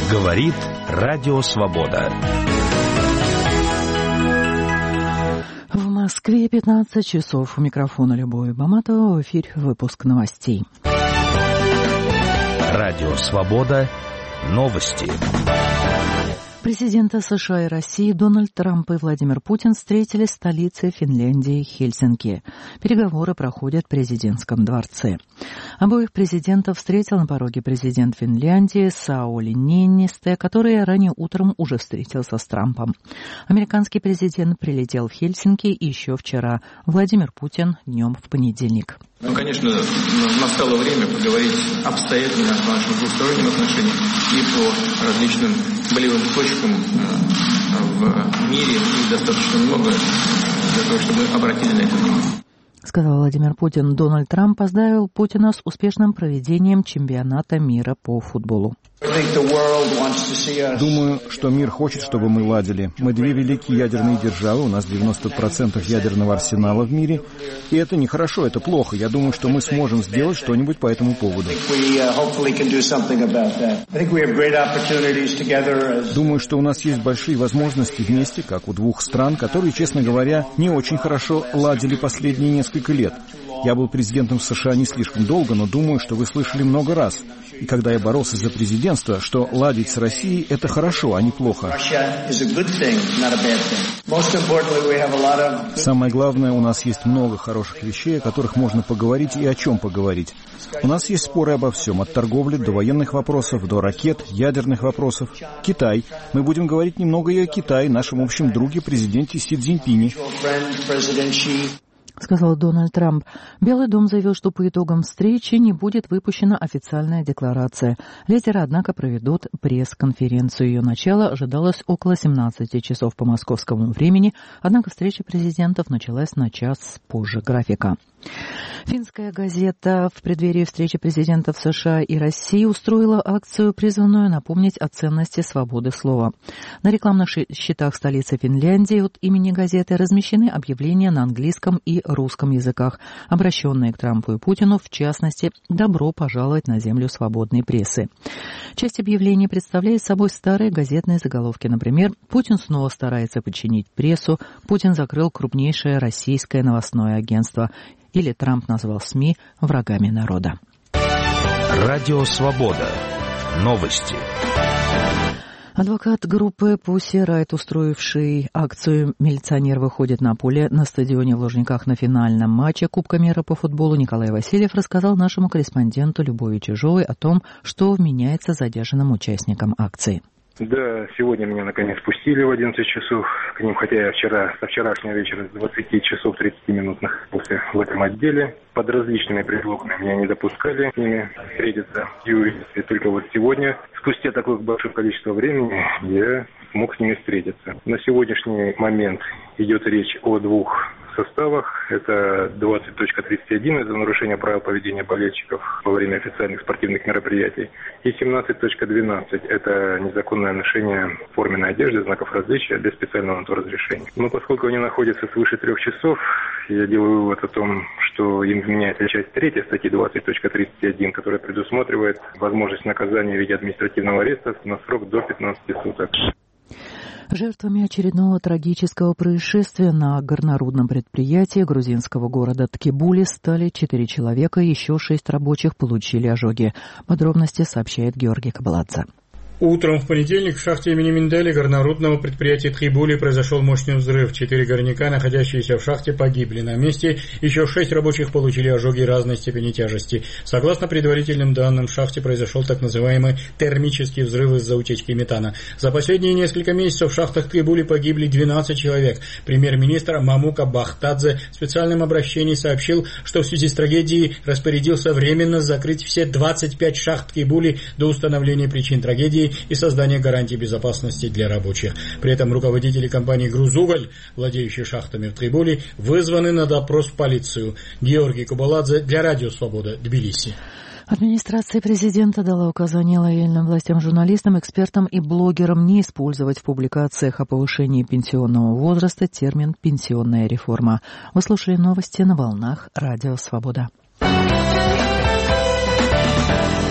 Говорит Радио Свобода. В Москве 15 часов. У микрофона Любовь Баматова. В эфире выпуск новостей. Радио Свобода. Новости. Президенты США и России Дональд Трамп и Владимир Путин встретились в столице Финляндии Хельсинки. Переговоры проходят в президентском дворце. Обоих президентов встретил на пороге президент Финляндии Саули Ниинистö, который ранее утром уже встретился с Трампом. Американский президент прилетел в Хельсинки еще вчера. Владимир Путин днем в понедельник. Конечно, настало время поговорить обстоятельно о наших двусторонних отношениях и по различным болевым точкам в мире. Их достаточно много для того, чтобы мы обратили на это внимание. Сказал Владимир Путин. Дональд Трамп поздравил Путина с успешным проведением чемпионата мира по футболу. Думаю, что мир хочет, чтобы мы ладили. Мы две великие ядерные державы, у нас 90% ядерного арсенала в мире. И это нехорошо, это плохо. Я думаю, что мы сможем сделать что-нибудь по этому поводу. Думаю, что у нас есть большие возможности вместе, как у двух стран, которые, честно говоря, не очень хорошо ладили последние несколько лет. Я был президентом США не слишком долго, но думаю, что вы слышали много раз. И когда я боролся за президентство, что ладить с Россией – это хорошо, а не плохо. Самое главное, у нас есть много хороших вещей, о которых можно поговорить и о чем поговорить. У нас есть споры обо всем, от торговли до военных вопросов, до ракет, ядерных вопросов. Китай. Мы будем говорить немного и о Китае, нашем общем друге, президенте Си Цзиньпине. Сказал Дональд Трамп. Белый дом заявил, что по итогам встречи не будет выпущена официальная декларация. Лидеры, однако, проведут пресс-конференцию. Ее начало ожидалось около 17 часов по московскому времени, однако встреча президентов началась на час позже графика. Финская газета в преддверии встречи президентов США и России устроила акцию, призванную напомнить о ценности свободы слова. На рекламных щитах столицы Финляндии от имени газеты размещены объявления на английском и русском языках, обращенные к Трампу и Путину, в частности, «Добро пожаловать на землю свободной прессы». Часть объявлений представляет собой старые газетные заголовки. Например, «Путин снова старается подчинить прессу», «Путин закрыл крупнейшее российское новостное агентство», или Трамп назвал СМИ врагами народа. Радио Свобода. Новости. Адвокат группы Pussy Riot, устроивший акцию «Милиционер выходит на поле» на стадионе в Лужниках на финальном матче Кубка мира по футболу, Николай Васильев рассказал нашему корреспонденту Любови Чижовой о том, что вменяется задержанным участникам акции. Да, сегодня меня наконец пустили в 11 часов к ним, хотя я со вчерашнего вечера с 20 часов 30 минут находился в этом отделе. Под различными предлогами меня не допускали с ними встретиться. И только вот сегодня, спустя такое большое количество времени, я смог с ними встретиться. На сегодняшний момент идет речь о двух составах. Это 20.31, это нарушение правил поведения болельщиков во время официальных спортивных мероприятий. И 17.12, это незаконное ношение форменной одежды, знаков различия без специального на то разрешения. Но поскольку они находятся свыше 3 часов, я делаю вывод о том, что им вменяется часть 3 статьи 20.31, которая предусматривает возможность наказания в виде административного ареста на срок до 15 суток. Жертвами очередного трагического происшествия на горнорудном предприятии грузинского города Ткибули стали 4 человека, еще 6 рабочих получили ожоги. Подробности сообщает Георгий Кабаладзе. Утром в понедельник в шахте имени Миндели горнорудного предприятия Ткибули произошел мощный взрыв. 4 горняка, находящиеся в шахте, погибли на месте. Еще 6 рабочих получили ожоги разной степени тяжести. Согласно предварительным данным, в шахте произошел так называемый термический взрыв из-за утечки метана. За последние несколько месяцев в шахтах Ткибули погибли 12 человек. Премьер-министр Мамука Бахтадзе в специальном обращении сообщил, что в связи с трагедией распорядился временно закрыть все 25 шахт Ткибули до установления причин трагедии и создания гарантий безопасности для рабочих. При этом руководители компании «Грузуголь», владеющие шахтами в Ткибули, вызваны на допрос в полицию. Георгий Кабаладзе для Радио Свобода, Тбилиси. Администрация президента дала указание лояльным властям, журналистам, экспертам и блогерам не использовать в публикациях о повышении пенсионного возраста термин «пенсионная реформа». Вы слушали новости на волнах Радио Свобода.